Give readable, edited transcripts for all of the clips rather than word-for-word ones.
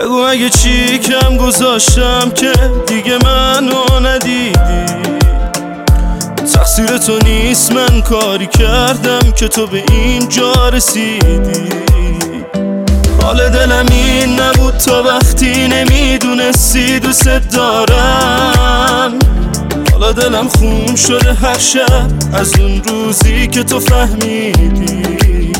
بگو اگه چی کم گذاشتم که دیگه منو ندیدی. تقصیر تو نیست، من کاری کردم که تو به اینجا رسیدی. حال دلم این نبود تا وقتی نمیدونستی دوست دارم. حالا دلم خون شده هر شب از اون روزی که تو فهمیدی.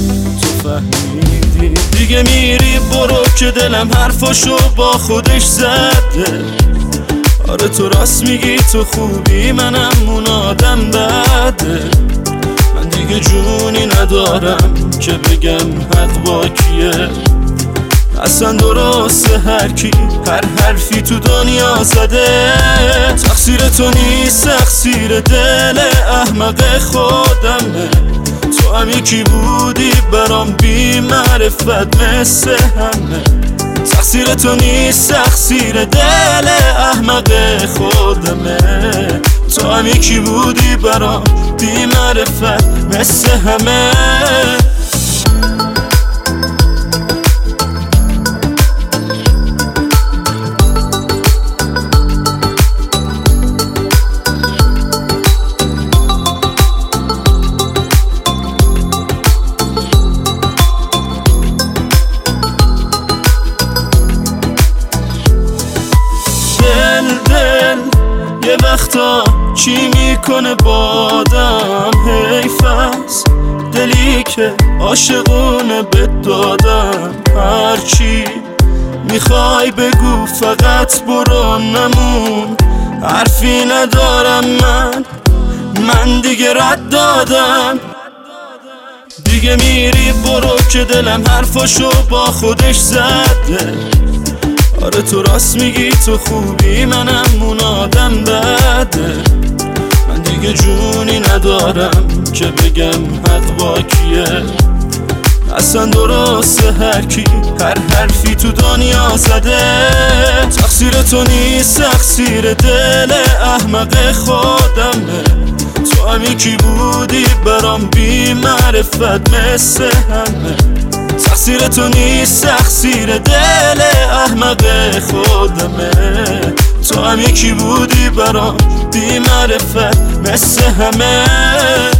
دیگه میری برو که دلم حرفاشو با خودش زده. آره تو راست میگی، تو خوبی، منم اون آدم بده. من دیگه جونی ندارم که بگم حق با کیه. اصلا درسته هر کی هر حرفی تو دنیا زده. تقصیر تو نیست، تقصیر دل احمق خودمه. تو هم یکی بودی برام بی معرفت مثل همه. تقصیر تو نیست، تقصیر دل احمق خودمه. تو هم یکی بودی برام بی معرفت مثل همه. یه وقتا چی میکنه بادم، حیف است دلی که عاشقونه بهت دادم. هرچی میخوای بگو فقط برو، نمون حرفی ندارم من دیگه رد دادم. دیگه میری برو که دلم حرفاشو با خودش زده. آره تو راست میگی، تو خوبی، منم اون آدم بده. من دیگه جونی ندارم که بگم حق با کیه. اصلا درسته هر کی هر حرفی تو دنیا زده. تقصیر تو نیست، تقصیر دل احمق خودمه. تو هم یکی بودی برام بی معرفت مثل همه. تقصیر تو نیست، تقصیر دل احمق خودمه. تو هم یکی بودی برام بی معرفت مثل همه.